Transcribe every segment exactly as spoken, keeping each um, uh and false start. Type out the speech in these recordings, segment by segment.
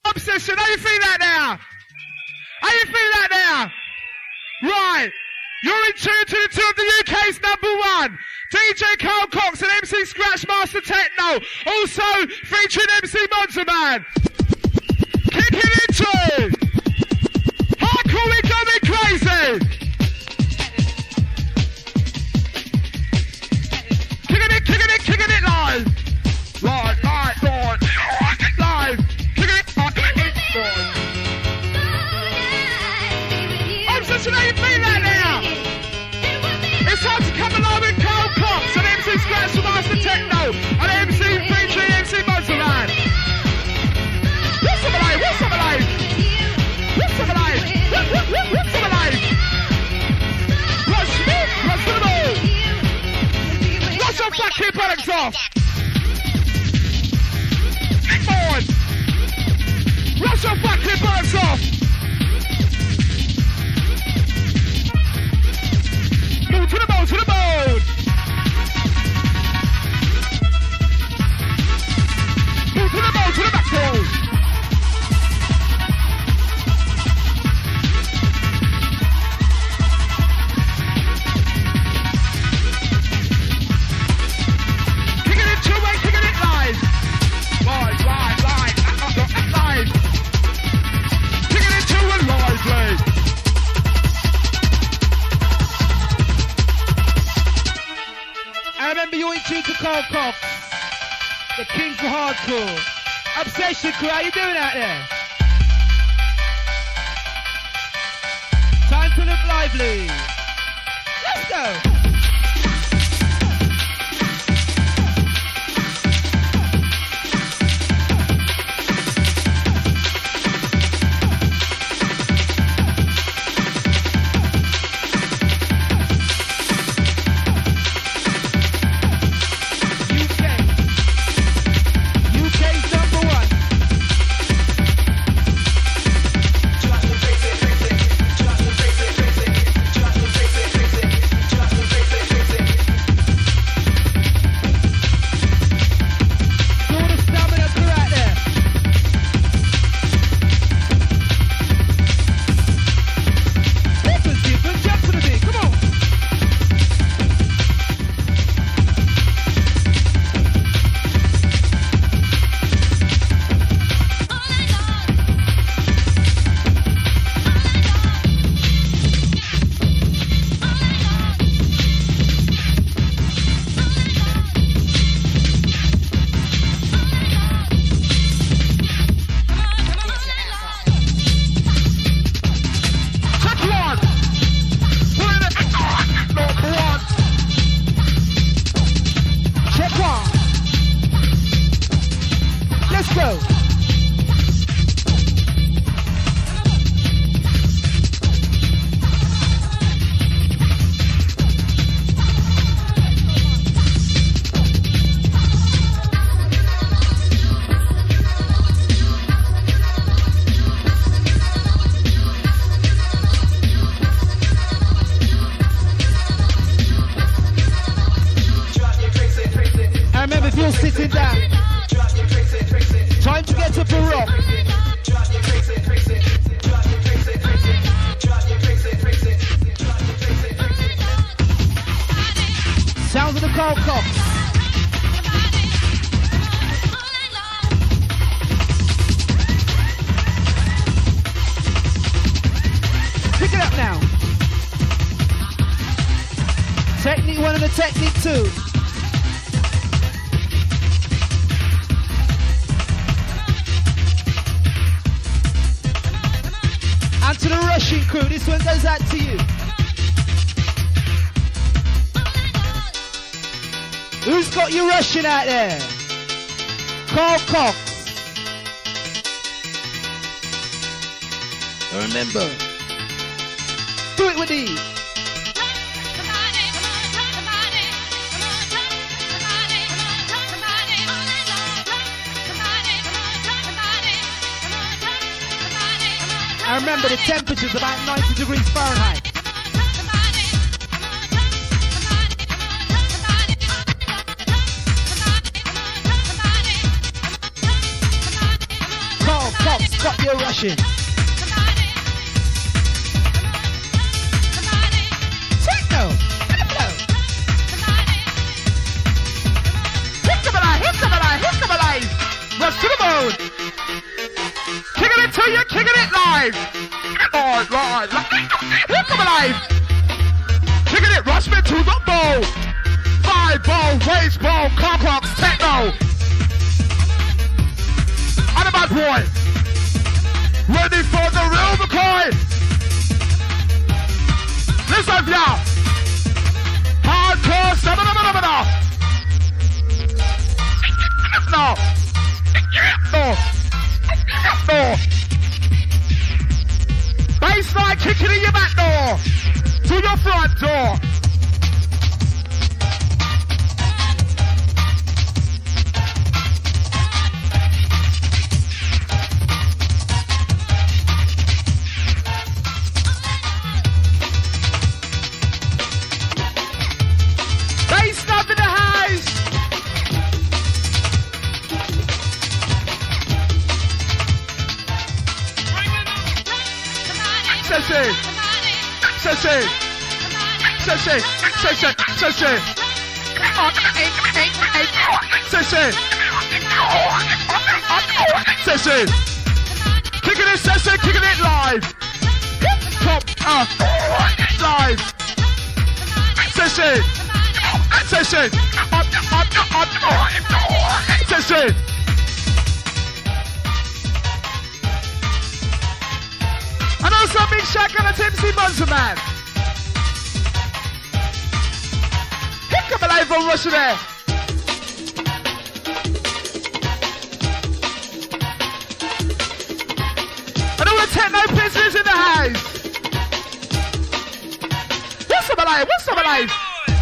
Obsession, how you feel that now? How you feel that now? Right. You're in tune to the two of the U K's number one. D J Carl Cox and M C Scratch Master Techno. Also featuring M C Monster Man. Kicking into hardcore, we going crazy. Kicking it, kicking it, kicking it live. Live, live, live, live. Kicking it, live, live. I'm such an A P that now. It's time to come alive with Carl Cox and M C Scratch Master Techno and M C featuring M C Monster Man. What's up alive? What's up alive? What's up alive? What's up alive? Rush, rush to the moon. Rush your fucking buttocks off. Big boy. Rush your fucking buttocks off. Move to the moon, to the moon. Move to the moon, to the back pole. To Carl Cox, the king for hardcore. Obsession crew, how you doing out there? Time to look lively. Let's go. Out there, Carl Cox. Remember, do it with these. I remember the temperature's about ninety degrees Fahrenheit. Cox, you're rushing. Techno. Hit them alive, hit them alive, hit them alive. Rush to the moon. Kicking it to you, kicking it live. Live, live, live. Hit them alive. Kicking it, rush me to the ball. Five ball, waist ball, car clocks, techno. And a bad boy. Ready for the real McCoy. Listen, y'all. Hardcore, seven, no, no, no. No. No. No. Baseline kicking in your back door. To your front door. Session, session, session, session, session, session, session, kicking it, session, kicking it live, top, uh, live, session, session, up, up, up, up, session. And also big shout out to M C Monster Man. Here come alive from Russia there. And all the techno business in the house. What's up alive? What's up alive?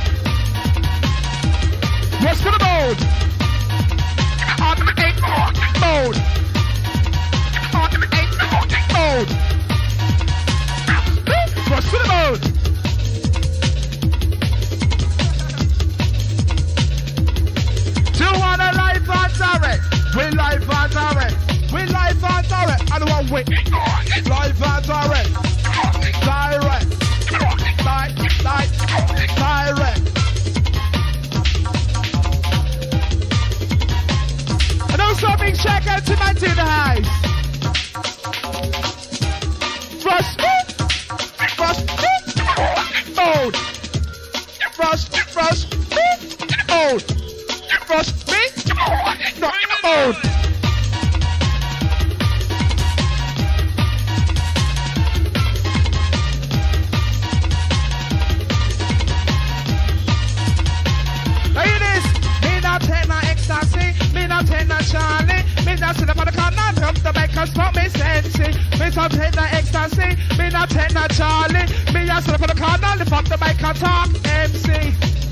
What's for the mode? On eight mode. On eight mode. Rush to the mode. Do you want a live on direct? We live on direct. We live on direct. I don't want wait. Live on direct. Direct. Live, live, direct. And also big shout out to my in the house. Rush. Rush, mode. Rush, rush, mode. Rush, me, no, mode. Now it is. Me not take no ecstasy. Me not take no Charlie. Me not sit up on the corner, jump the back and spot me sensing. Me not take no ecstasy. Me not take no Charlie. Me not sit up on the corner, lift up the mic and talk M C.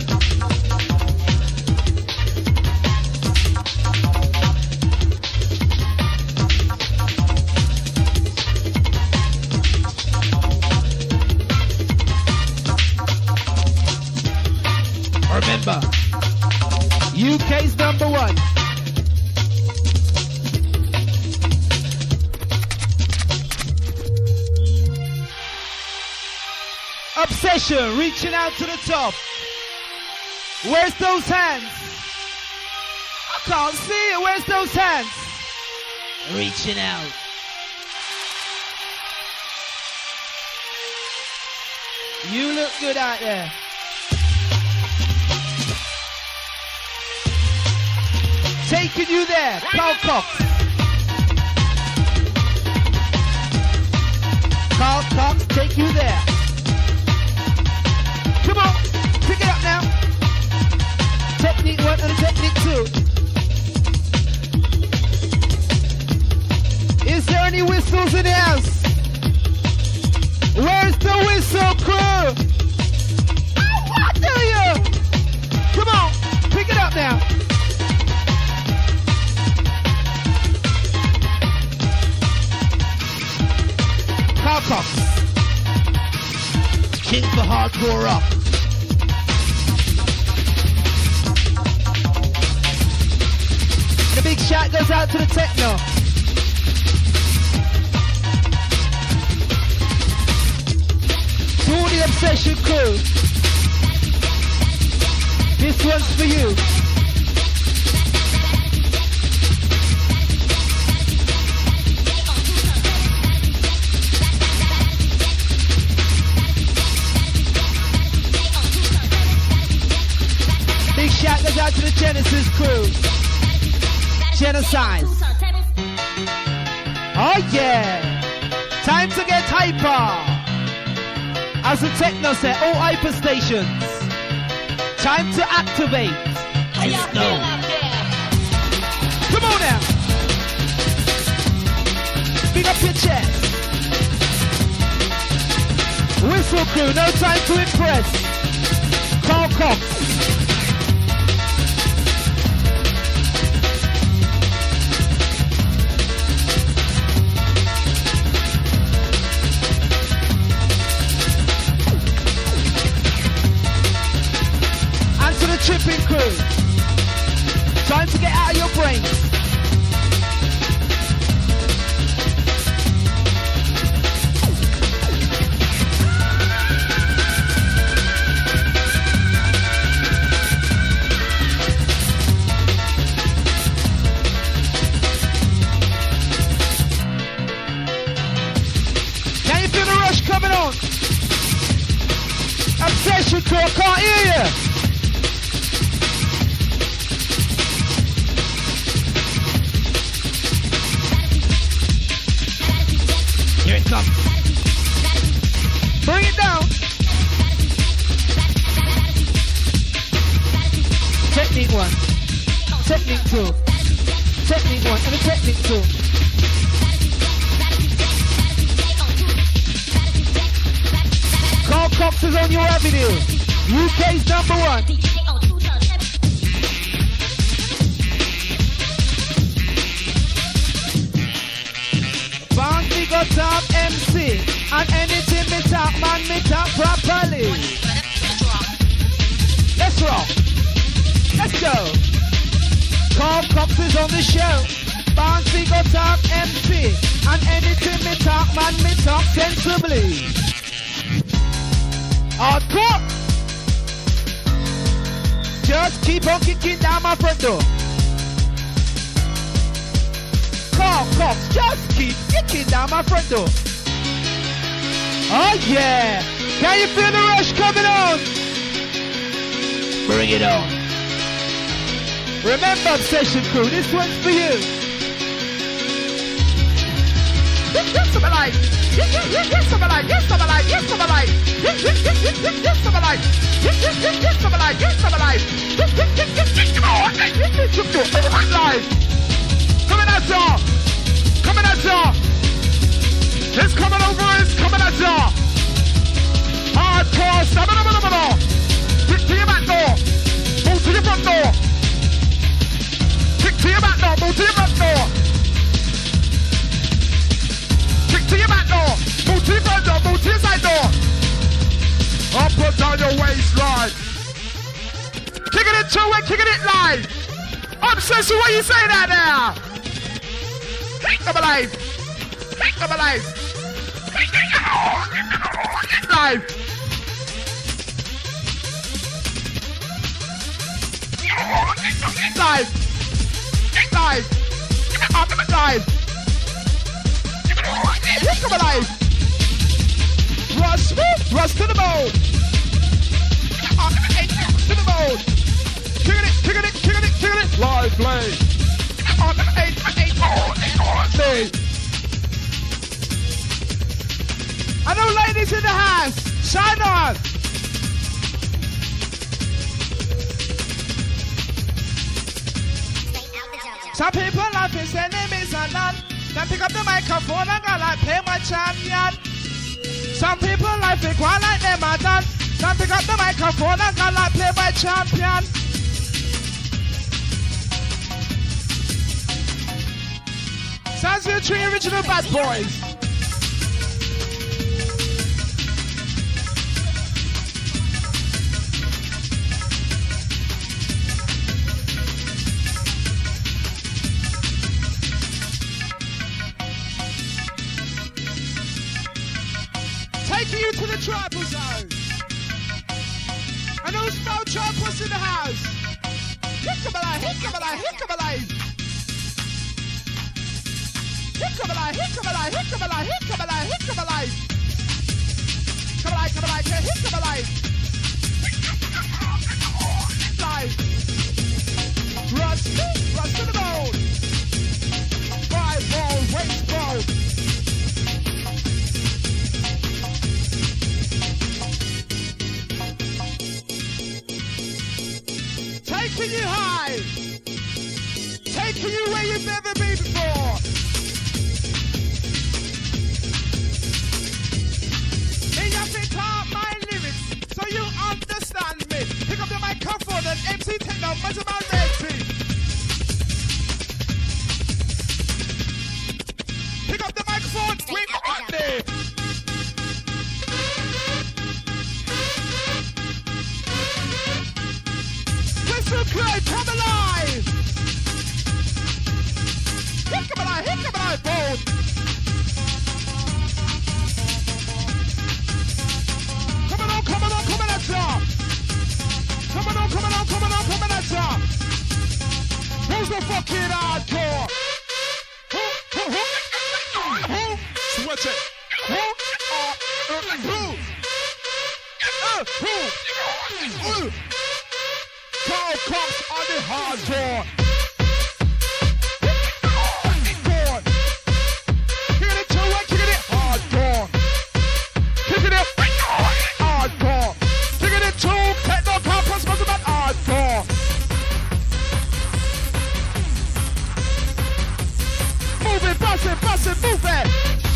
Remember, U K's number one. Obsession, reaching out to the top. Where's those hands? I can't see it. Where's those hands? Reaching out. You look good out there. Taking you there, Carl Cox. Carl Cox, take you there. Come on, pick it up now. Technique one and technique two. Is there any whistles in the house? Where's the whistle crew? I tell you. Come on, pick it up now. Carl Cox. King for hardcore rock. The big shout goes out to the techno. Obsession crew. This one's for you. Big shout goes out to the Genesis crew. Genocide. Oh yeah. Time to get hyper. As the techno said, all hyper stations. Time to activate. Let's go. Come on now. Big up your chest. Whistle crew, no time to impress. Carl Cox. Tripping crew. Time to get out of your brains. Can you feel the rush coming on? Obsession crew, I can't hear you. Here it comes. Bring it down. Technique one. Technique two. Technique one and a technique two. Carl Cox is on your avenue. U K's number one. Bouncy got top M C. And anything me talk, man, me talk properly. Let's rock. Let's go. Carl Cox is on the show. Bouncy got top M C. And anything me talk, man, me talk sensibly. Hardcore. Just keep on kicking down my front door. Carl Cox, just keep kicking down my front door. Oh yeah! Can you feel the rush coming on? Bring it on. Remember, Obsession crew, this one's for you. Yes, yes, I'm alive. Yes, yes, yes, yes, I'm alive. Yes, I'm alive. Yes, I'm alive. Yes, yes, yes, yes, yes, yes, I'm alive. Yes, yes, yes, yes, I'm alive. Yes, I'm alive. Yes, yes, yes, yes, yes, come on. Yes, yes, yes, yes, yes, I'm alive. Coming at ya. Coming at ya. It's coming over. It's coming at ya. Hardcore. Stamina, stamina, stamina. Kick to your back door. Move to your front door. Kick to your back door. Move to your front door. Kick to your back door. Move to your front door. Move to your side door. Up and down your waistline. Kicking it to it. Kicking it live. Obsessed with what you say that now. I'm alive. I'm alive. Live. Live. Live. I'm alive. I'm alive. Rush. Rush to the mode. To the mode. Kicking it, kicking it, kicking it, kicking it. Live play. On the eight, eight, eight. I know ladies in the house. Shine on. Some people like to say name is a none. Then pick up the microphone and go like play my champion. Some people like to go like them are done. Then pick up the microphone and go like play my champion. Sounds like the three original bad boys. Taking you to the tribal zone. And who's no chop what's in the house? Hickabalai, hickabalai, hickabalai. Hickabalai, hickabalai, hickabalai, hickabalai, hickabalai. Hickabalai, hickabalai, hickabalai. Live. Rush, rush to the bone. Five ball, waist ball. Taking you high, taking you where you've never been before. Me have to talk my lyrics so you understand me. Pick up the microphone and M C Techno, much about red team. Pick up the microphone, swing on me. Crystal Craig, come alive! Hit come alive, hit come alive, bold! Come on, come on, come on, at ya! Come on, come on, come on, come on, at ya! Who's the fucking hardcore? Who, who, who? Who? Switch it! Who? Uh, uh, who? Uh, who? Who? Carl Cox on the hardcore. Hardcore. Kicking it to it, kicking it hardcore. Kicking it hardcore. Kicking it to Techno Campus, what's about hardcore? Move it, bust it, bust it, move it.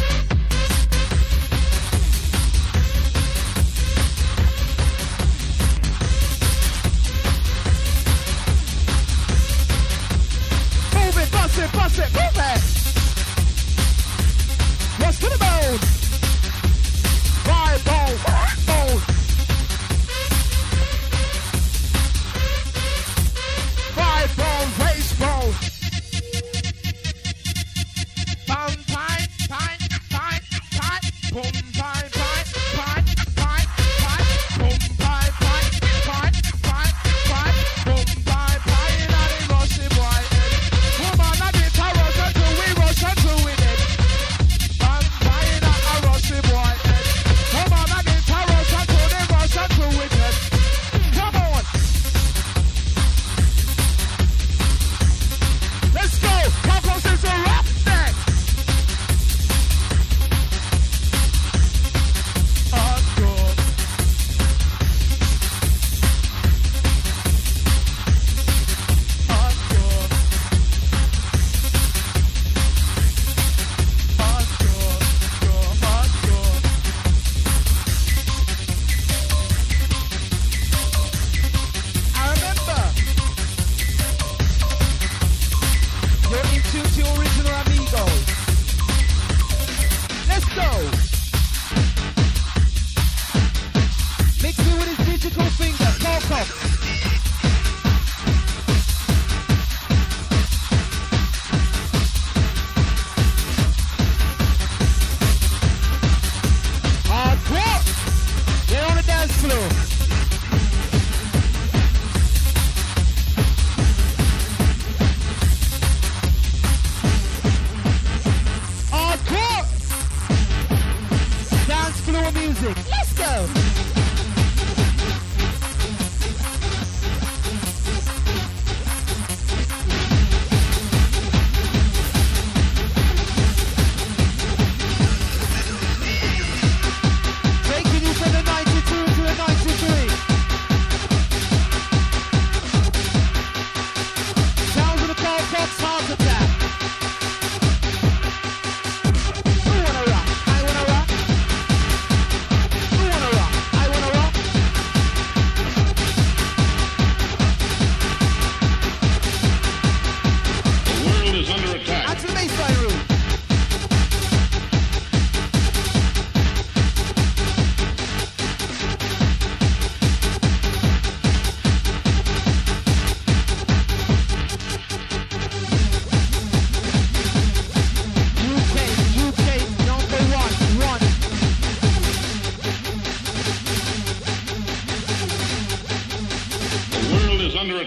Bust it, bust it, move it! What's to the bone? Right bone, bone. Right bone, waist bone. Bum, pine, pine, pine, pine. Boom, pine, pine, pine, pine, pine. Boom, pine, pine, pine, pine, pine. Boom, pine, pine, and I rush it, boy. Come on, I did I rush until we rush until we did. I'm buying out a rushy boy. Come on, I did I rush until they rush until we did. Come on. Let's go. How close is the rap neck? Hardcore. Hardcore. Hardcore, hardcore. I remember you're in tune to your original amigos. Let's go. Mix me with his digital finger, talk up. Hardcore! Get on the dance floor. Hardcore! Dance floor music. Let's go! Taking you from the ninety-two to the ninety-three. Sounds of the Carl Cox heart attack. Who wanna rock? I wanna rock. Who wanna rock?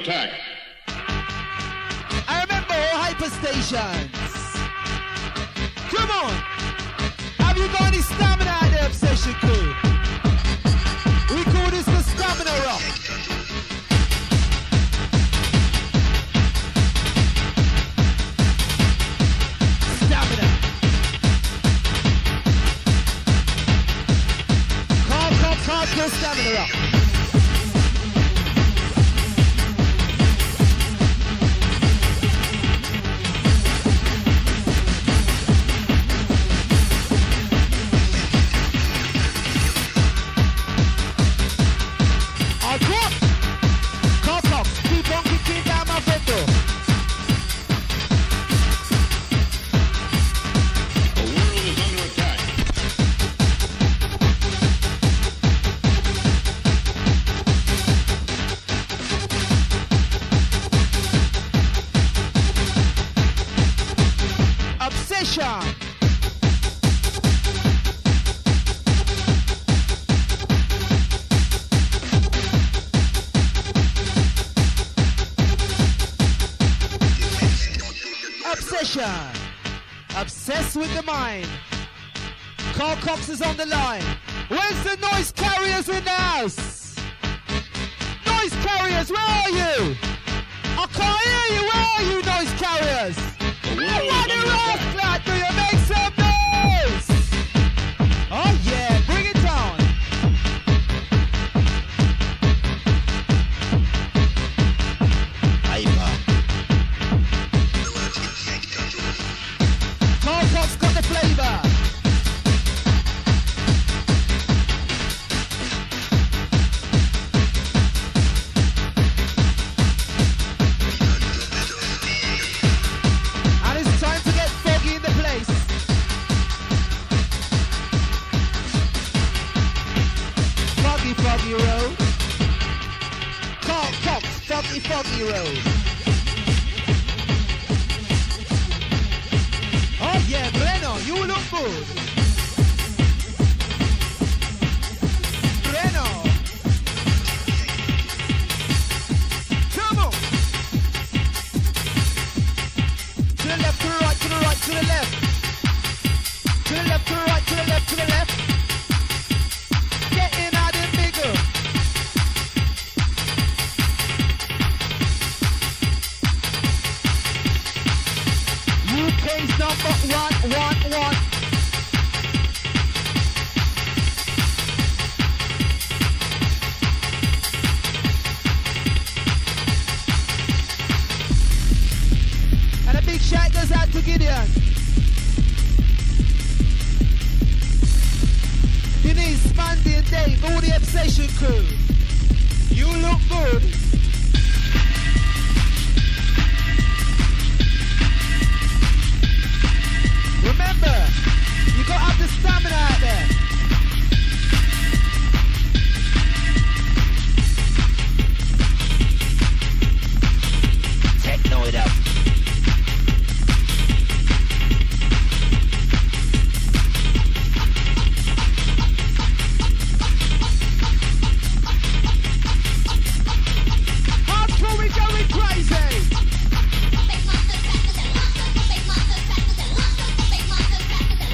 attack. I remember all hyper stations. Come on. Have you got any stamina out there, Obsession Crew? We call this the stamina rock. Stamina. Carl Cox Hardcore Stamina rock. Obsessed with the mind. Carl Cox is on the line. Where's the noise carriers in the house? Noise carriers, where are you? I can't hear you. Where are you, noise carriers? I want to rock, lad. Do you make some noise? Oh yeah, bring it down. Carl Cox got the flavor. And it's time to get foggy in the place. Foggy, foggy road. Carl Cox, foggy, foggy road. Oh yeah, Breno, you look good. Breno. Come on. To the left, to the right, to the right, to the left. To the left, to the right, to the left, to the left. Getting out of bigger. U K's number one, one, one. And a big shout goes out to Gideon. Denise, Mandy and Dave, all the Obsession Crew. You look good. Remember, you gotta have the stamina out there. Techno it up. Hardcore, we going crazy.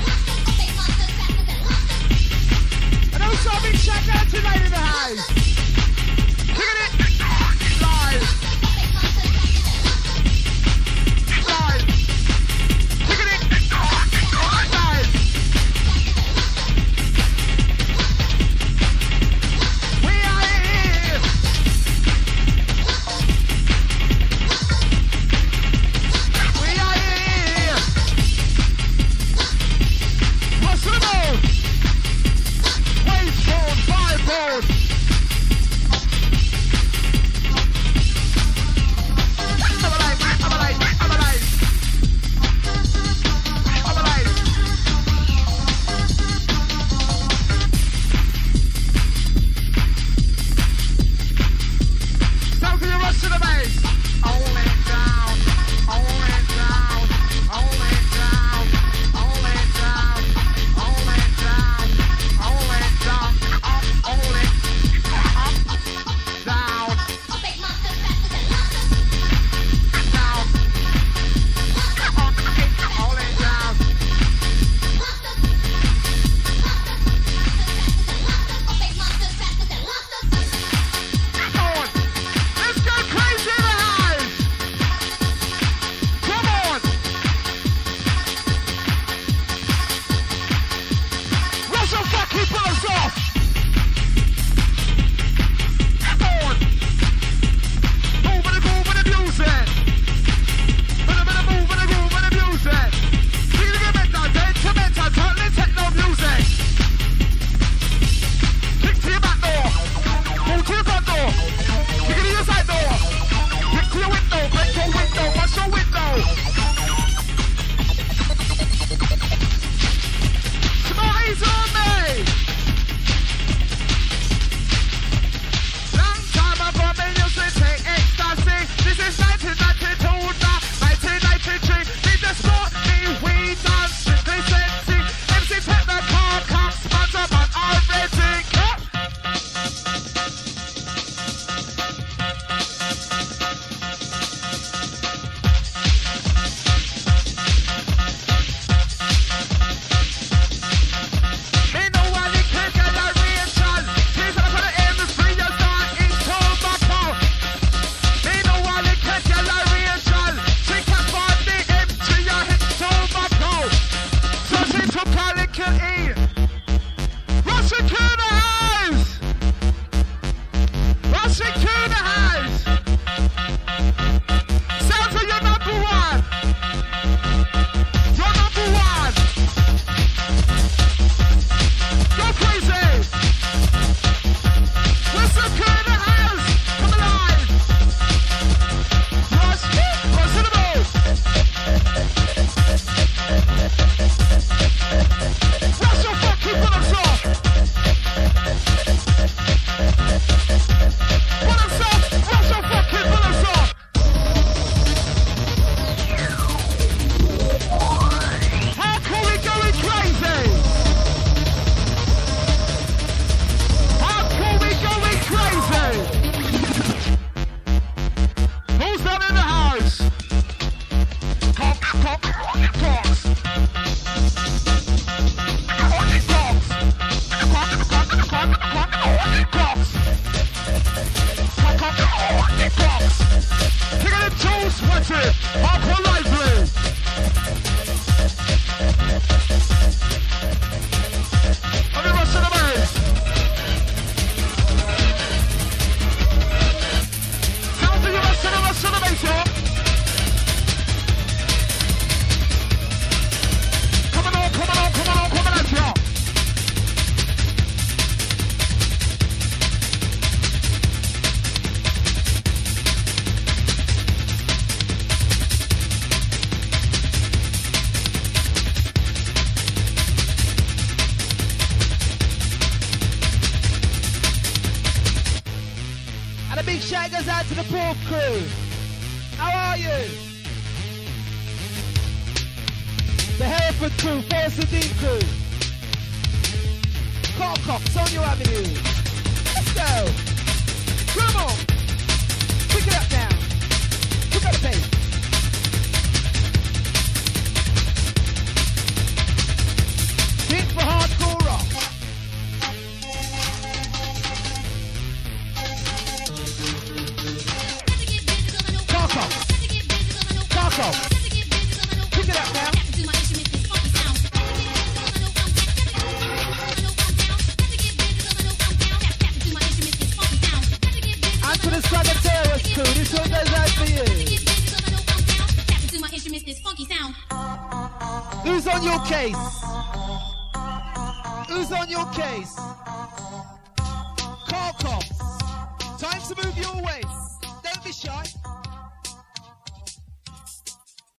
Michael E. Russian Crew in the house. Russian Crew in the house. Sounds like you're number one. You're number one. Go crazy. Russian Crew in the house. Come alive. Rush, rush in the move. Rush your fucking bullets off. Bullets off. Rush your fucking bullets off. Hardcore, we going crazy. Hardcore, we going crazy. Who's that in the house? Talk, talk, talks. Kick it in toes, watch it. Hardcore lively. Let me rush to the base. Sounds of you rush to the rush to the base, yo. Come on, come on, come on, come on, yo. And a big shout goes out to the Pork crew. How are you? The Hereford crew, Force and Deep crew. Carcock, Sonia Avenue. Let's go. Come on. Pick it up now. Pick up the pace. Think for hardcore rock. Carcock. Carcock. Pick it up now. And to the Swagger Terrorist crew, this one goes out for you. Who's on your case? Who's on your case? Carcock. Time to move your waist. Don't be shy.